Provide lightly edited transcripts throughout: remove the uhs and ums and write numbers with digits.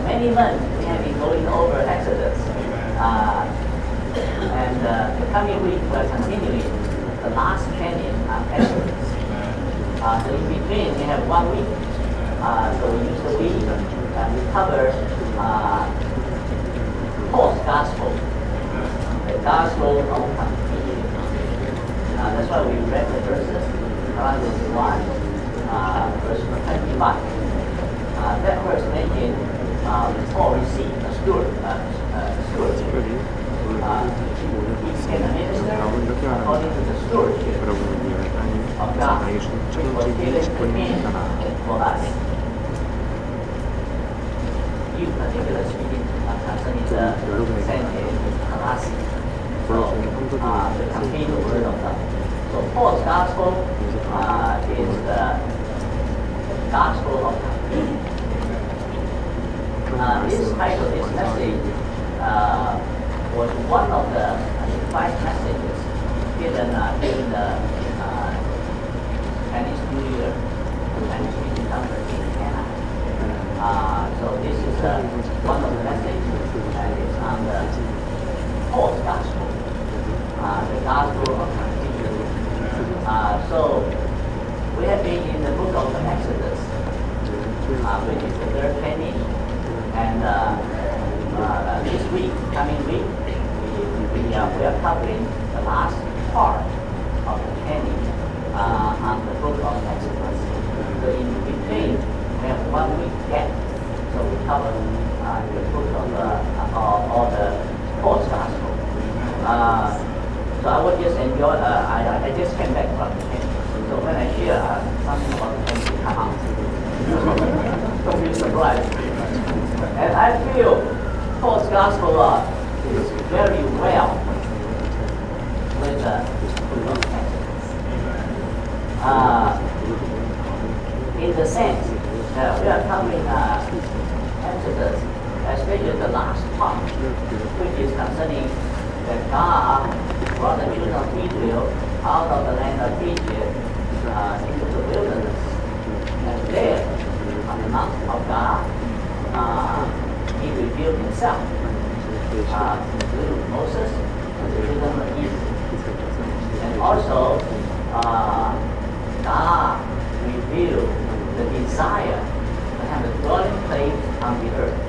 many months we have been going over Exodus. And the coming week we're continuing the last training on Exodus. So in between we have 1 week. So we use the week and we cover Paul's gospel, the gospel of continuity. That's why we read the verses, Colossians 1, verse 21. That verse mentioned Paul received a stewardship. He became a minister according to the stewardship of God, which was given to him for us. You particularly speaking concerning the saint in Colossae. So, the continued word of God. So Paul's gospel is the gospel of God. This title, this message, was one of the 5 messages given during the Chinese New Year, Chinese New Conference in Canada. So this is one of the messages that is on the Paul's gospel, the gospel of continuity. So we have been in the book of Exodus, which is the 3rd training, and this week, coming week, we are covering the last part of the training on the book of Exodus. So in between, we have 1 week gap. So we cover the book of all the Paul's gospel. So I would just enjoy. I just came back from the training. So when I share something about the training, come out. Don't be surprised. And I feel Paul's gospel is very well with the book of Exodus. In the sense that we are covering Exodus, especially the last part, which is concerning that God brought the children of Israel out of the land of Egypt into the wilderness. And there, on the mountain of God, he revealed himself through Moses and the children of Israel. And also, God revealed the desire to have a dwelling place on the earth.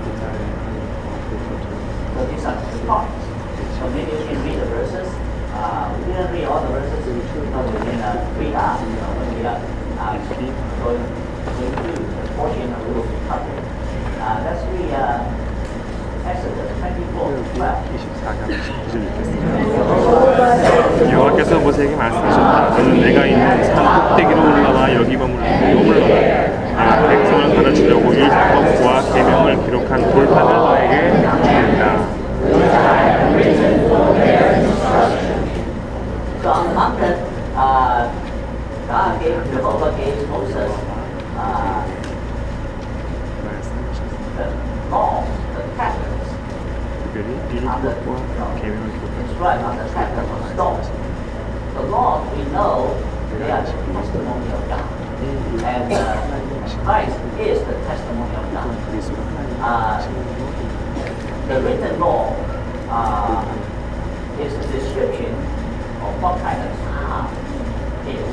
So these are 2 parts. So maybe you can read the verses. We didn't read all the verses, but we can read out when we are going through the portion of the book of cover. Let's read Exodus 24:12. 24장 여호와께서 모세에게 말씀하셨다. 너는 내가 있는 산 꼭대기로 올라와 여기 머물러라. 내가 백성을 가르치려고 이 율법과 계명을 기록한 돌판을 너에게 주겠다. So on the mountain, Jehovah gave Moses the law, the tablets. Inscribed on the tablets of stone. The laws we know they are the testimony of God, and Christ is the testimony of God. The written law is a description of what kind of God is.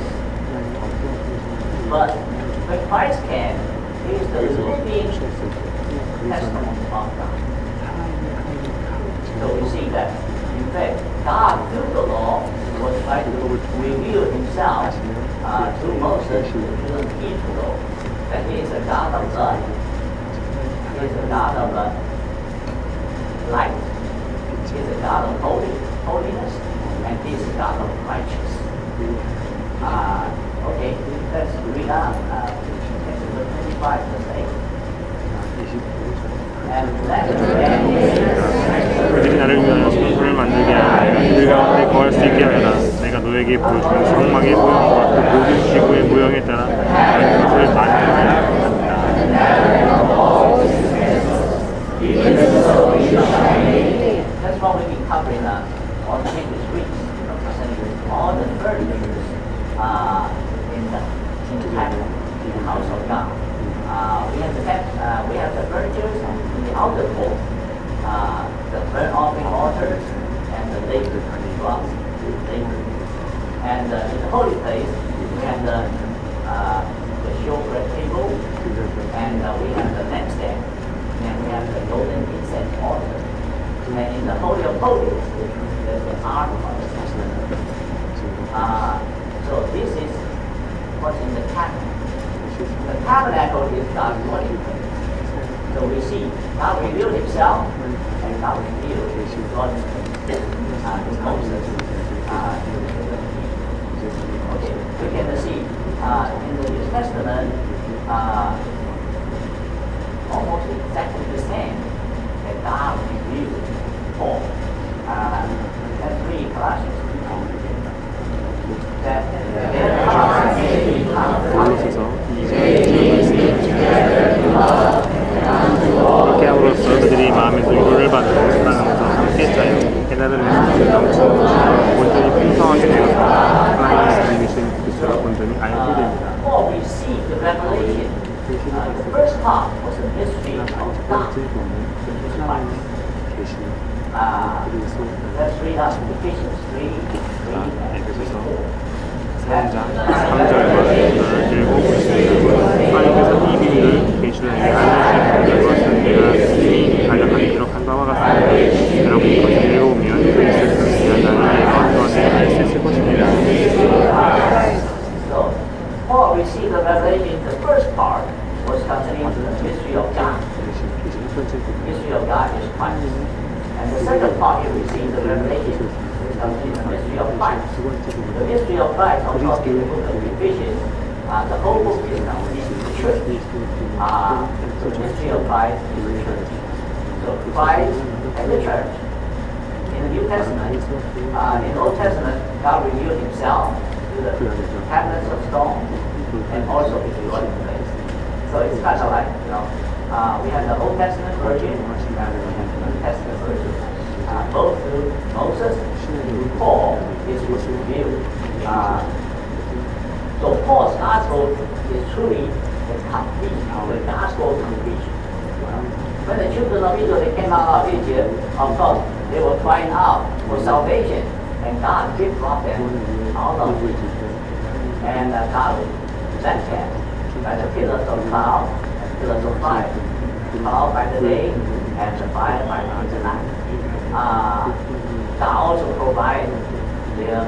But when Christ came, he is the living testimony of God. So we see that, in fact, God through the law was trying to reveal himself through Moses to the children of Israel, that he is a God of love, he is a God of light, he is a God of holiness, and he is a God of righteousness. Okay, let's read on Exodus 25, verse 8. 그들이 나를 위하여 성소를 만들게 하여 그들 가운데 거할 수 있게 하여라. 내가 너에게 보여주는 성막의 모형과 그 모든 기구의 모형에 따라 다른 것을 만들어야 한다. That's what we've been covering all the previous weeks, concerning all the furnitures in the temple, in the house of God. We have the port, the burnt offering altars and the lake drops, and in the holy place we have the showbread table, and we have the lampstand, and we have the golden incense altar, and in the holy of holies there's the ark of the testament. So this is what's in the tabernacle. The tabernacle is God's dwelling place. So we see God revealed Himself, and God revealed His dwelling place to Moses. Okay, we can see in the New Testament almost exactly the same that God revealed Paul. Let's read Colossians 2:9. 골로새서 2장 이렇게 함으로써 그들이 마음에서 위로를 받고 사랑하면서 함께 짜여 깨달은 말씀을 넘치고 온전히 풍성하게 되어서 하나님의 주님이신 그리스도를 온전히 알게 됩니다. Paul received the revelation. The first part was the mystery of God. Let's read up Ephesians 3. 에베소서 3장 3절과 4절을 읽어보겠습니다. 하나님께서 이 비밀을 계시를 위해 알려주신 것은 내가 이미 간략하게 기록한 바와 같습니다. 여러분이 그것을 읽어보면 그리스도를 위한 나의 어떠한 알수 있을 것입니다. So, Paul received the revelation. The first part was concerning the mystery of God. The mystery of God is Christ. And the second part he received the revelation is concerning the mystery of Christ. The mystery of Christ, of course, in the book of Ephesians, the whole book is concerning the church. The mystery of Christ is the church. So Christ and the church. In the New Testament, in the Old Testament, God revealed Himself to the tablets of stone and also His dwelling place. So it's kind of like, we have the Old Testament version and we have the New Testament version. Both through Moses and through Paul, this was revealed. So Paul's gospel is truly the complete, the gospel completion. When the children of Israel they came out of Egypt, of course, they were crying out for salvation, and God did brought them out of Egypt. And God led them by the pillars of cloud and pillars of fire, cloud by the day and the fire by the night. God also provided their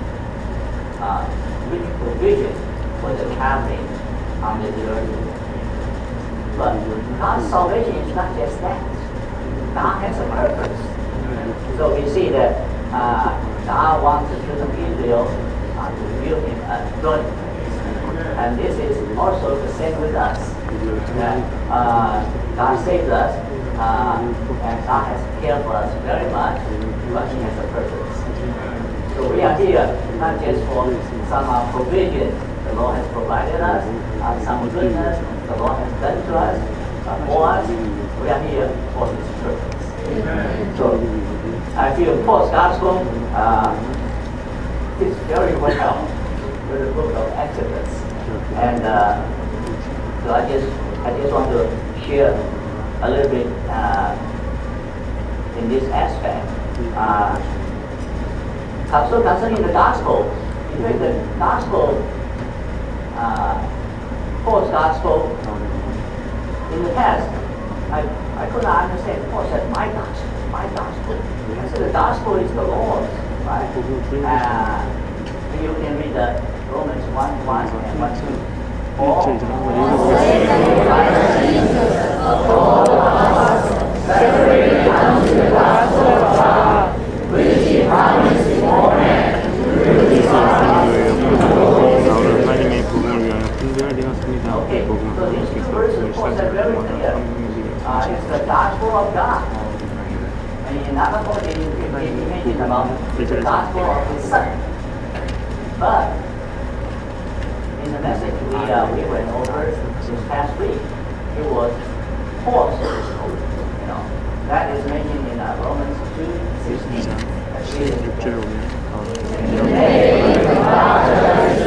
rich provision for the traveling on the journey. But God's salvation is not just that. God has a purpose. So we see that God wants the children of Israel to reveal Him a dwelling place. And this is also the same with us. That God saved us, and God has cared for us very much, but He has a purpose. So we are here not just for some provision the Lord has provided us, some goodness the Lord has done to us, for us. We are here for His purpose. So I feel Paul's gospel fits very well with the book of Exodus, and so I just want to share a little bit in this aspect. So concerning the gospel, in fact, the gospel, Paul's gospel, in the past, I could not understand. Paul said, my gospel. I said, the gospel is the Lord's, right? You can read the Romans 1:1 and 1:2. Paul, separated unto the gospel of God, which He promised beforehand. 하나님의 복음을 위하여 분별되었습니다. Okay, so these two verses Paul said very clear. It's the gospel of God. And in another point, he mentioned about the gospel of His Son. But in the message we went over this past week, it was Paul's gospel. That is mentioned in Romans 2:16. 6절에 오면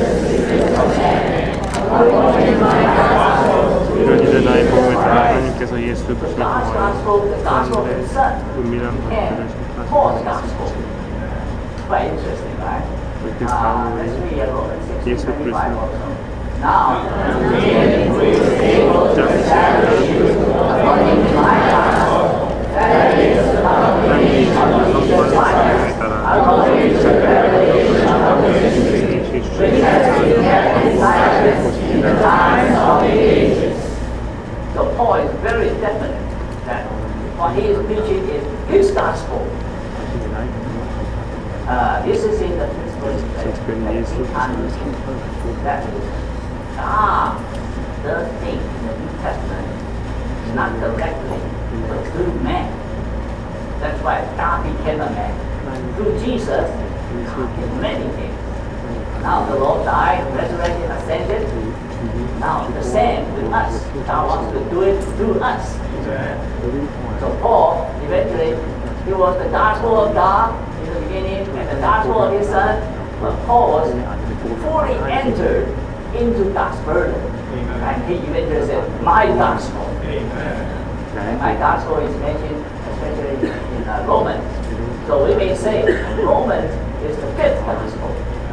이런 일을 나의 복음을 따라 하나님께서 그래서 예수 The 그리스도를 God's 통하여 gospel, the gospel of 사람들의 the Son, 은밀한 것들을 and Paul's 심판하시는 gospel. Quite interesting, right? 이렇게 Let's 바울의 read Romans 예수 16:25 그리스도 also. Now, 하나님이 주신 말씀에 따라 So Paul is very definite that what he is preaching is his gospel. This is in the principle 특별히 예수 that is God does things in the New Testament not directly, but through man. That's why God became a man. Through Jesus, God did many things. Now the Lord died, resurrected, ascended. Now the same with us. God wants to do it through us. So Paul, eventually, he was the gospel of God in the beginning and the gospel of his Son. But Paul was fully entered into God's burden. And he eventually said, my gospel. And my gospel is mentioned especially in Romans. So we may say Romans is the fifth gospel.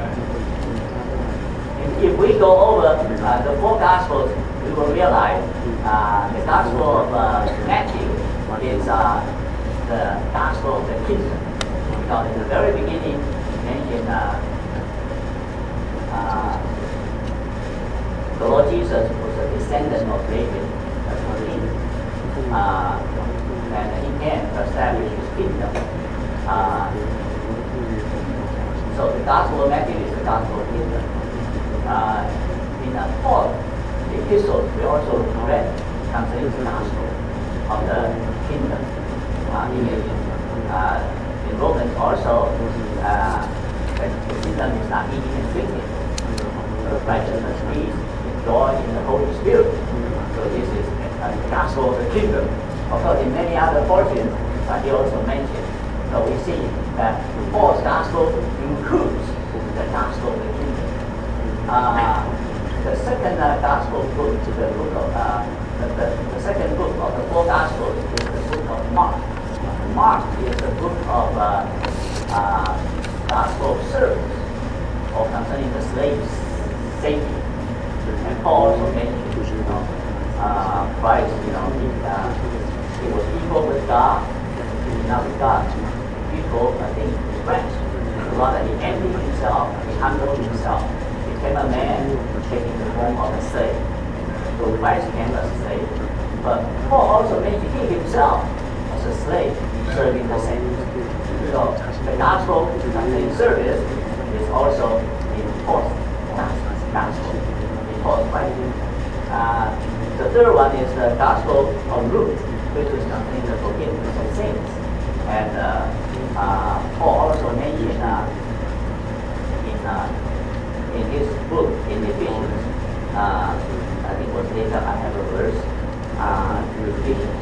And if we go over the four gospels, we will realize the gospel of Matthew is the gospel of the kingdom. Because in the very beginning, mentioned the Lord Jesus was a descendant of David, that's what he is. And he came to establish his kingdom. So the gospel of Matthew is the gospel of kingdom. In the fourth epistle, we also read concerning the gospel of the kingdom. In Romans also, the kingdom is not eating and drinking. Righteousness, peace, joy in the Holy Spirit. So this is the gospel of the kingdom. Of course, in many other portions, he also mentioned. So we see that Paul's gospel includes the gospel of the kingdom. The second gospel book, the book of the second book of the four gospels is the book of Mark. Mark is the book of gospel of service, or concerning the slaves' safety. And Paul also mentioned, Christ, he was equal with God, he did not regard people, I think, friends. Rather, he emptied himself, he humbled himself, became a man, taking the form of a slave. So Christ became a slave. But Paul also mentioned he himself was a slave, serving the saints. So the gospel concerning service is also in Paul's gospel, in Paul's writing. The third one is the gospel of Luke, which is concerning the forgiveness of sins. And Paul also mentioned in his book, in Ephesians, I think it was later I have a verse, Ephesians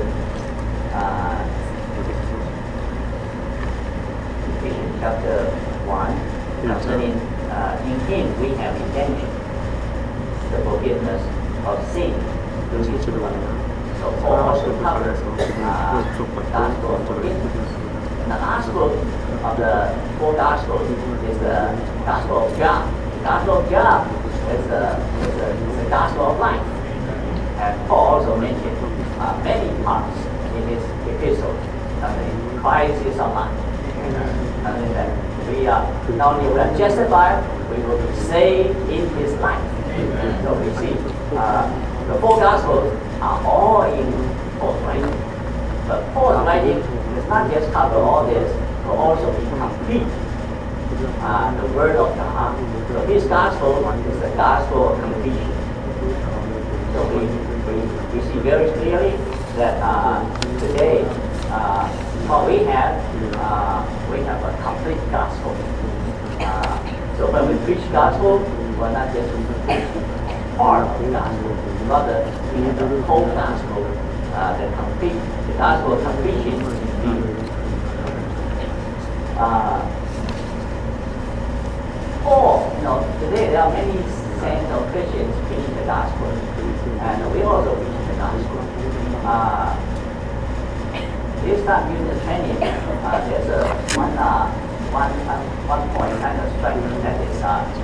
chapter 1, concerning in him we have redemption, the forgiveness of sin through his blood. So Paul also covers gospel of forgiveness. And the last book of the four gospels is the gospel of John. The gospel of John is the gospel of life. And Paul also mentioned many parts in his epistle. Christ is alive. And that we are not only we are justified, we will be saved in his life. So we see the four gospels are all in Paul's writing. But Paul's writing does not just cover all this, but also be complete. The word of God. So his gospel is the gospel of completion. So we see very clearly that today what we have a complete gospel. So when we preach gospel, we're not just part of the gospel. Rather, we have the whole gospel, the gospel of completion is being. Today there are many saints or Christians preaching the gospel, and we also preach the gospel. you start using the training, there's one point kind of striking that is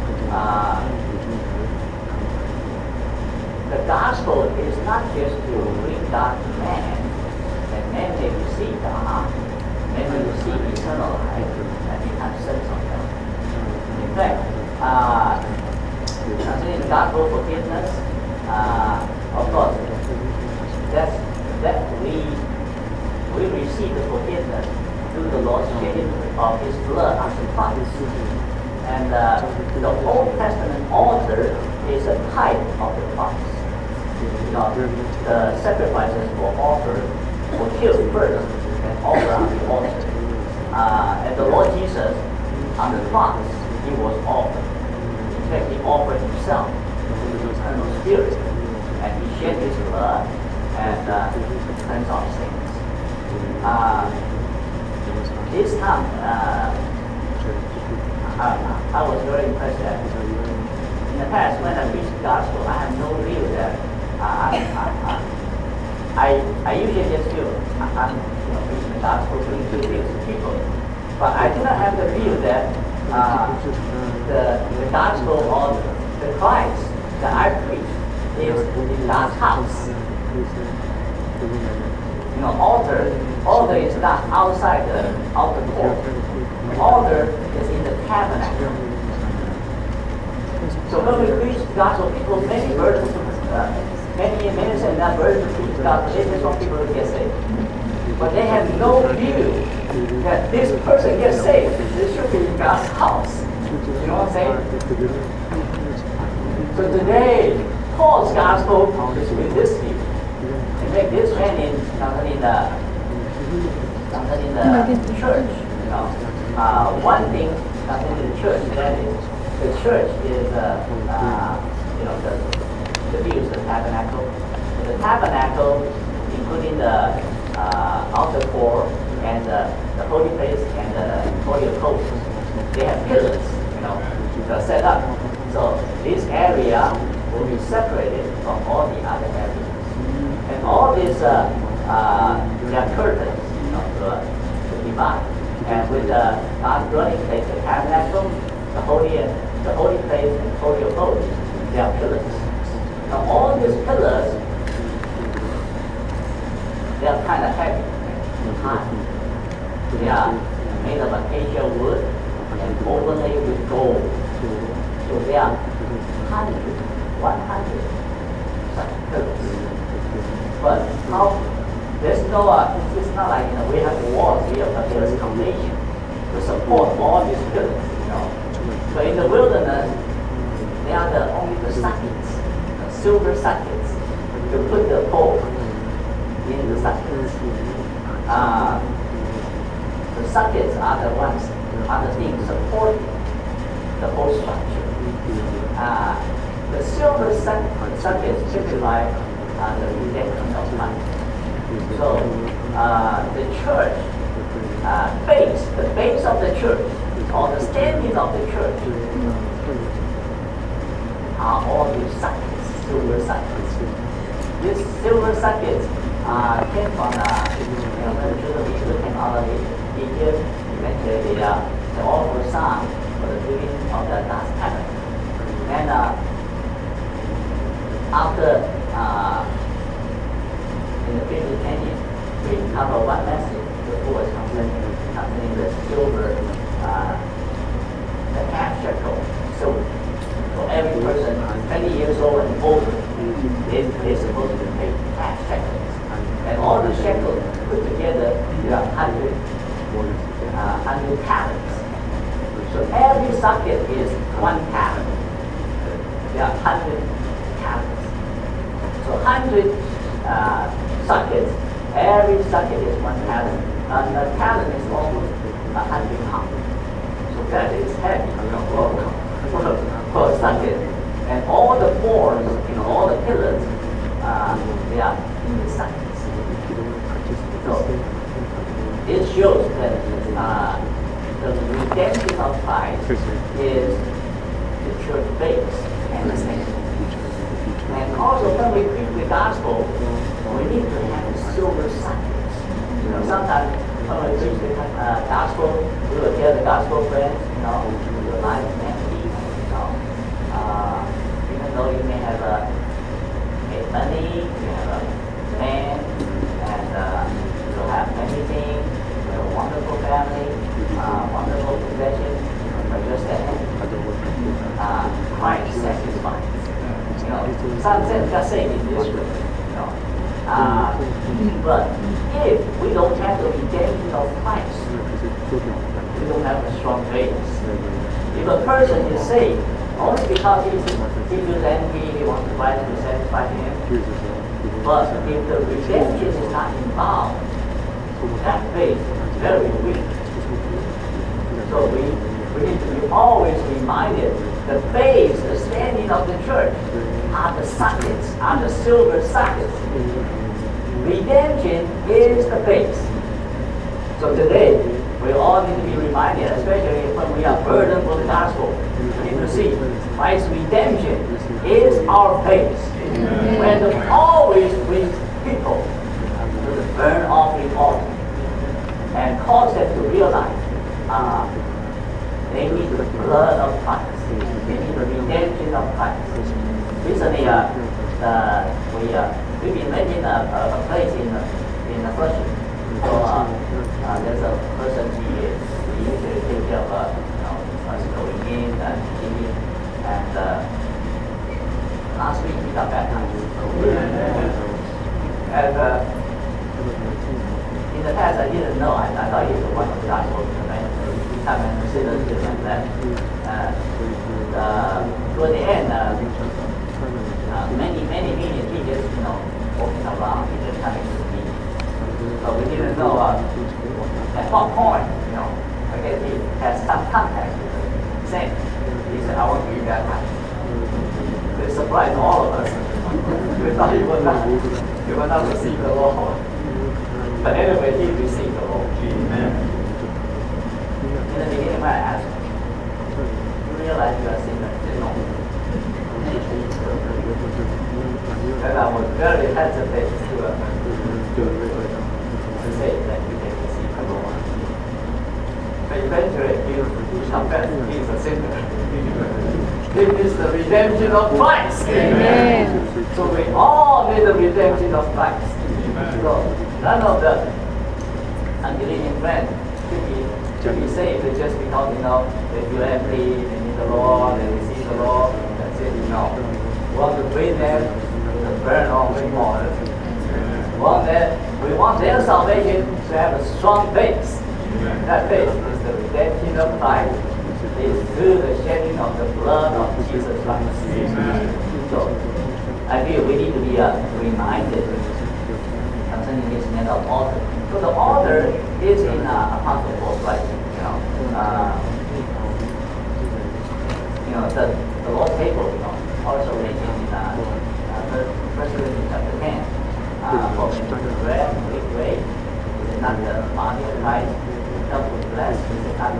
the gospel is not just to bring God to man, and man may receive God, man may receive eternal life, and become sons of God. In fact, concerning the gospel forgiveness, of course, that we receive the forgiveness through the Lord's shedding of His blood as a promise. And the Old Testament altar is a type of the promise. You know, the sacrifices were offered, were killed first, and offered on the altar. And the Lord Jesus, on the cross, He was offered. In fact, He offered Himself to the eternal Spirit, and He shed His blood and cleansed our sins. This time, I was very impressed that in the past, when I preached the gospel, I had no view that I usually just feel I'm preaching the gospel, bringing good news to people. But I do not have the view that the gospel or the Christ that I preach is in God's house. You know, altar is not outside the outer court. The altar is in the tabernacle. So when we preach the gospel, people, many versions, many say that version to preach the gospel, they just want people to get saved. But they have no view that this person gets saved. This should be in God's house. You know what I'm saying? So today, Paul's gospel is with this view. And make this training concerning the church. You know, one thing concerning the church, that is, the church is the view is the tabernacle. The tabernacle, including the outer court and the holy place and the holy of holies, they have pillars, they're set up. So this area will be separated from all the other areas. And all these there are curtains, to divide. And with God's dwelling place, the tabernacle, the holy place, and holy of holies, there are pillars. Now all these pillars, they are kind of heavy. They are made of acacia wood and overlaid with gold. So there are 100 such pillars. But how? There's no. It's not like we have walls here, but there's foundation to support all these pillars. So in the wilderness, they are only the sockets, the silver sockets, to put the pole in the sockets. The sockets are the things supporting the whole structure. The silver sockets typify the redemption of life. So the church the base of the church, or the standing of the church, are all these sockets, silver sockets. These silver sockets came from when the children of Israel came out of Egypt. Eventually they offered song for the building of the God's tabernacle. And after in the previous training, we covered one message before concerning the silver, the half shekel silver. So every person 20 years old and older is supposed to pay half shekels. And all the shekels put together, there are 100 talents. So every socket is 1 talent. There are 100 talents. So 100 sockets, every socket is 1 talent. And a talent is almost 100 pounds. So that is heavy for a socket. And all the boards, all the pillars, they are in the sockets. So it shows that the redemption of Christ is the church base and the sanctuary. And also when we preach the gospel, we need to have the some sense, just saying in this way, but if we don't have the redemption of Christ, we don't have a strong faith. If a person is saved only because he feels envy, he wants to try to satisfy him, but if the redemption is not involved, that faith is very weak. So we need to be always reminded the base, the standing of the church are the sockets, are the silver sockets. Redemption is the base. So today, we all need to be reminded, especially when we are burdened for the gospel, we need to see Christ's redemption is our base. We have to always bring people to the burnt offering altar and cause them to realize they need the blood of Christ. They need the redemption of Christ. Recently, we've been renting a place in Flushing. So there's a person he usually takes care of us going in and leaving. And last week he got baptized. And in the past I didn't know. I thought he was one of the gospel evangelists. He come and sit and that. Toward the end, many meetings he just walking around, he just coming to the meeting. But we didn't know at what point, I guess he had some contact with the saint. He said, I want to be baptized. It surprised all of us. We thought he would not receive the Lord. But anyway, he received the Lord. Amen. In the beginning, when I asked him, you realize you are a sinner? He said, no. And I was very hesitant to say that you can receive the Lord. But eventually, he confessed he is a sinner. This is the redemption of Christ. Amen. So we all need the redemption of Christ. So none of the unbelieving friends should be saved just because they feel empty, they need the Lord, they receive the Lord. That's it. We want to bring them the burnt offering altar. We want their salvation to have a strong base. That base is the redemption of Christ. Is through the shedding of the blood of Jesus Christ. So I feel we need to be reminded concerning this matter of altar. So the altar is in Apostle Paul's writing. The Lord's table, also mentioned in 1 Corinthians chapter 10. For the bread, we break, is it not the body of Christ? The cup we bless, is it not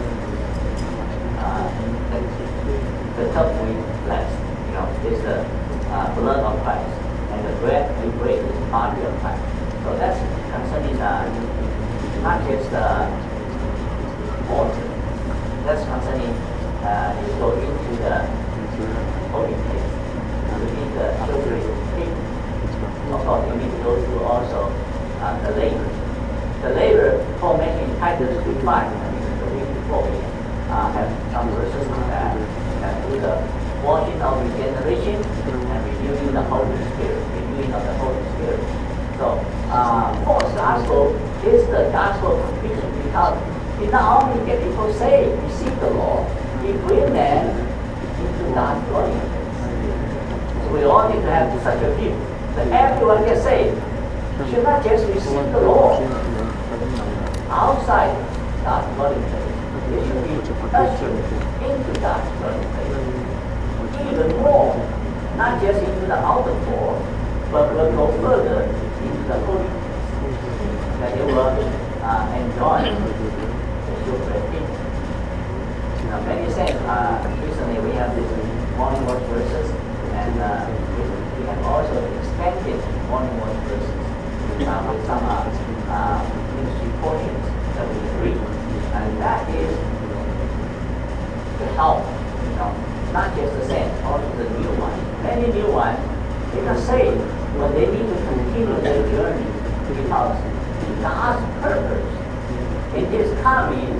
the cup we bless, is the blood of Christ, and the bread we break is the body of Christ. So that's concerning not just the altar. That's concerning you go into the holy place. You need the children people. Of course, you need to go through also the labor. The labor, Paul mentioned in Titus 3:5, I think the week before we have some verses on that. Through the washing of regeneration and renewing the Holy Spirit, renewing of the Holy Spirit. So Paul's gospel is the gospel of completion because he not only get people saved, receive the law, he brings them into God's glory. So we all need to have such a view that everyone gets saved. Should not just receive the law outside God's dwelling place. They should be ushered into God's dwelling place. Even more, not just into the outer court, but will go further into the holy place. That they will enjoy the showbread feast. Many saints, recently we have these morning watch verses, and we have also expanded morning watch verses with some ministry portions that we read. And that is to help, not just the saints, also the new ones. Many new ones, they are saved, but they need to continue their journey because God's purpose in His coming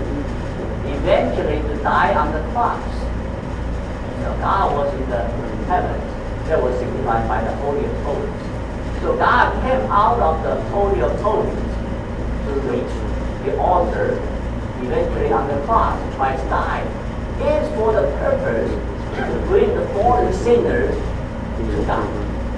eventually to die on the cross. God was in the heavens, that was signified by the Holy of Holies. So God came out of the Holy of Holies to reach the altar, eventually on the cross. Christ died. It's for the purpose to bring the fallen sinners to God.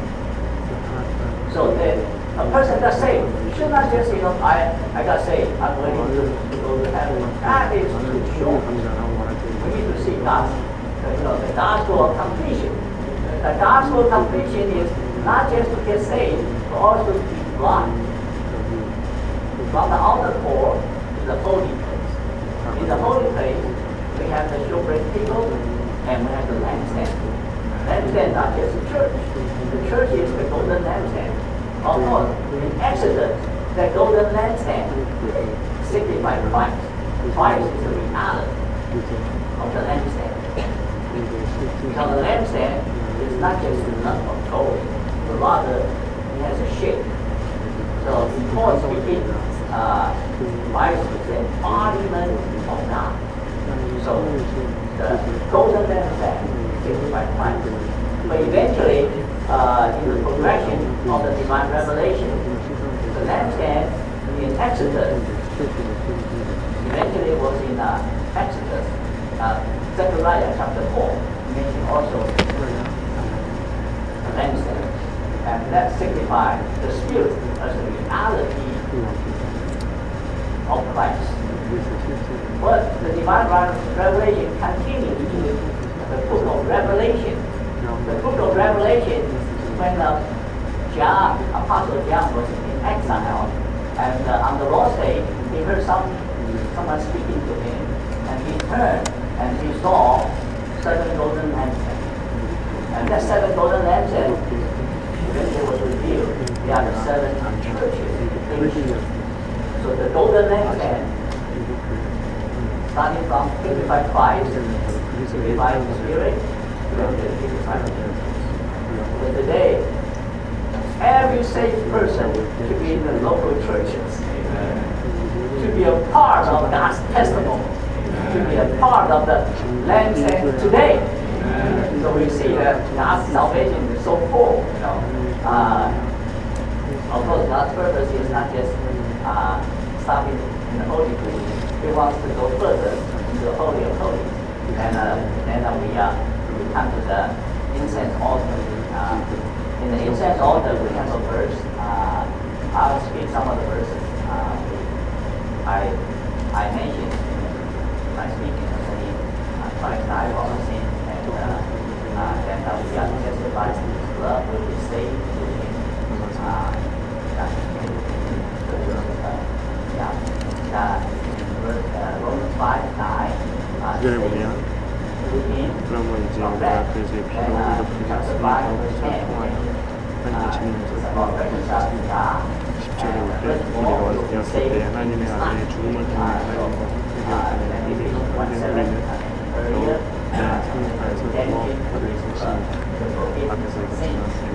So that a person got saved should not just, I got saved, I'm willing to go to heaven. That is too short. We need to see God's, the gospel of completion. The gospel of completion is not just to get saved, but also to be brought from the outer court to the holy place. In the holy place, we have the showbread table and we have the lampstand. Lampstand not just the church. The church is the golden lampstand. Of course, in Exodus, the golden lampstand signifies Christ. Christ is the reality of the lampstand. Because the lampstand is not just a lump of gold, but rather it has a shape. So in Paul speaking, Christ is the embodiment of God. So the golden lampstand signifies Christ. But eventually, in the progression of the divine revelation, the lampstand in Exodus, eventually was in Exodus, Zechariah chapter 4, mentioned also the lampstand. And that signifies the Spirit as the reality of Christ. But the divine revelation continues to the book of Revelation. The book of Revelation, when John, Apostle John was in exile, and on the Lord's day, he heard someone speaking to him, and he turned and he saw 7 golden lampstands. And that 7 golden lampstands, eventually was revealed. They are the 7 churches. So the golden lampstand, starting from 55 Christ, 55 the Spirit, but today, every saved person should be in the local churches, should be a part of God's testimony, should be a part of the lampstand today. So we see that God's salvation is so full. Of course, God's purpose is not just stopping in the holy place. He wants to go further into the Holy of Holies. And then we come to the incense altar. In the incense altar, we have a verse. I'll speak some of the verses. I mentioned in my speaking concerning Christ died for our sins, and then we are testified to His blood, will be saved through Him. Romans 5:9. 그러면 이제 우리가 그리스도의 피로 이렇게 약속을 하나님의 주님께서 10절에 올 때 우리가 왔을 때 하나님의 아들의 죽음을 통해 하나님과 함께 되었다는 우리는 그냥 상륙하여서 더 받을 수 있습니다. 앞에서 이것처럼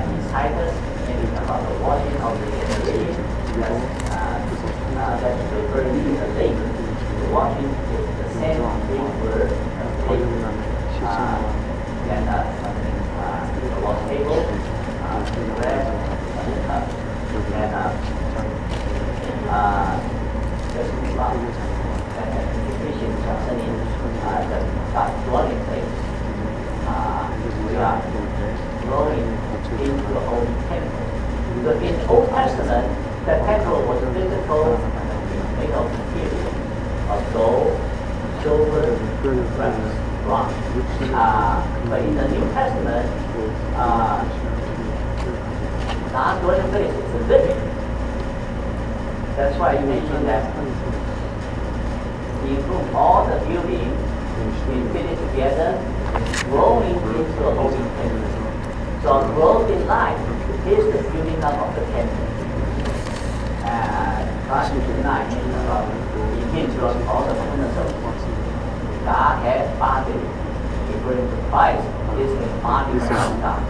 Because in the Old Testament, the temple was a physical made of material of gold, silver, bronze. But in the New Testament, God's dwelling place is a living. That's why you mentioned that He improved all the building, we fit it together, growing into a holy temple. So growth in life is the building up of the temple. Verse 9 mentions about He gives us all the fullness of God has body. Referring to Christ is the body of God.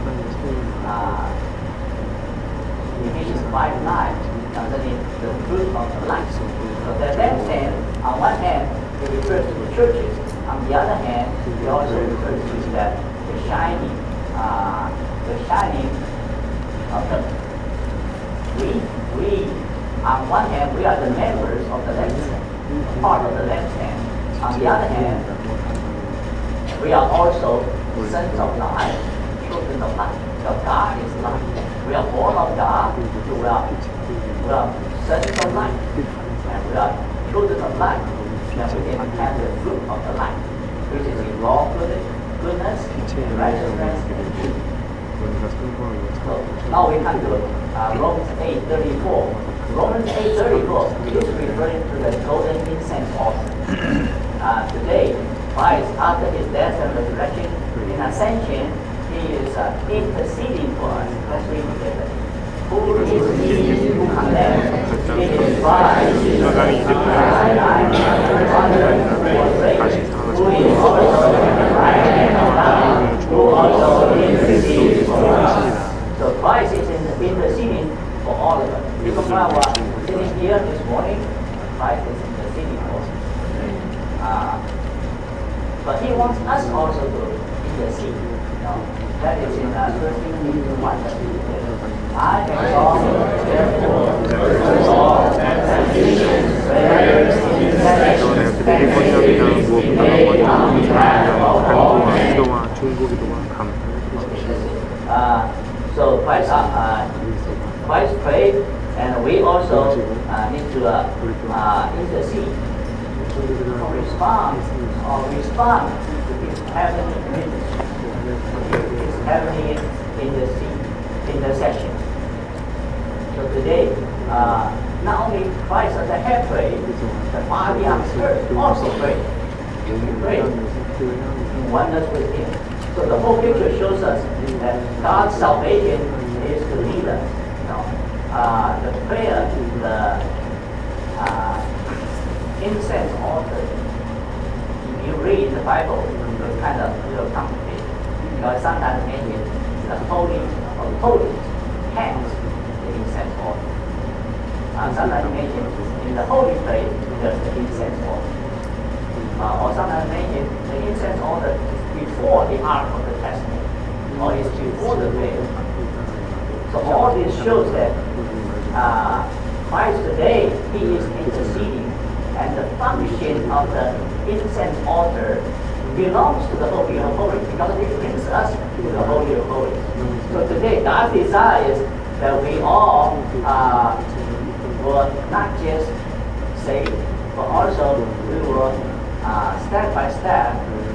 Ephesians 5:9 concerning the fruit of the light. So that lampstand, on one hand, it refers to the churches. On the other hand, it also refers to that the shining shining of the we on one hand we are the members of the left hand, part of the left hand. On the other hand, we are also sons of light, children of light. So God is light. We are born of God. So we are sons of light, and we are children of light. Then we can have the fruit of the light, which is in law, goodness, righteousness, and truth. So now we come to Romans 8:34. Romans 8:34 is referring to the golden incense altar. Today, Christ, after his death and resurrection in ascension, he is interceding for us. Let's read together. Who is he who condemns? It is Christ. Who is also right hand of God, who also intercedes for us. So Christ is interceding for all of us. Even while we are sitting here this morning, Christ is interceding for us. But he wants us also to intercede. That is in 1 Timothy 1. I can call therefore so Christ prayed, and we also need to intercede, to respond to his heavenly ministry, his heavenly intercession. So today, not only Christ as the head prayed, the body on earth also prayed. We pray in oneness with him. So the whole picture shows us that God's salvation is to lead us. The prayer, the incense altar. If you read the Bible, it's kind of a little complicated. Because sometimes mentioned the holy of holies hangs the incense altar. Sometimes mentioned in the holy place there's the incense altar. Or sometimes mentioned the incense altar is before the Ark of the Testament, or is before the veil. So all this shows that Christ today, he is interceding, and the function of the incense altar belongs to the Holy of Holies, because it brings us to the Holy of Holies. So today, God's desire is that we all will not just save, but also we will step by step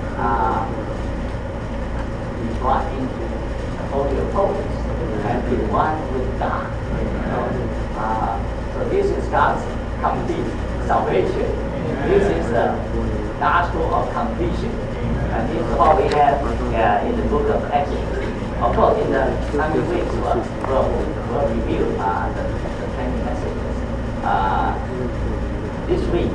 be brought into the Holy of Holies and be one with God. So this is God's complete salvation. This is the gospel of completion. And this is what we have in the book of Exodus. Of course, in the coming weeks, we'll review the 20 messages. This week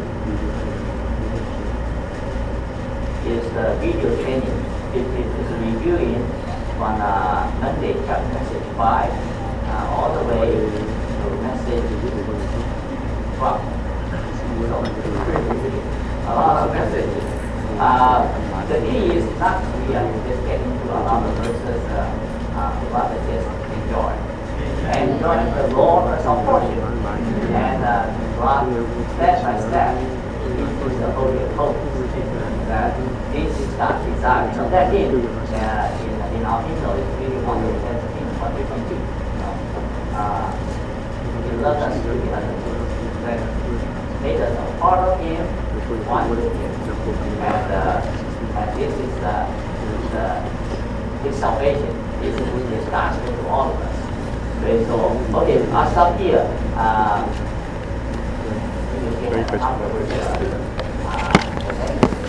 is the video training. It is reviewing from Monday chapter message 5 all the way to message 12. So, a lot of messages. The key is not to just get into a lot of verses, but just enjoy. Enjoy the Lord as our portion, and run step by step into the Holy of Holies. This is God's desire. So that hymn in our hymnal is really wonderful. That's hymn 152. He loves us to be understood. That made us a part of Him, one with Him. And this is His salvation. This is His gospel to all of us. So, okay, I'll stop here. 여기까지.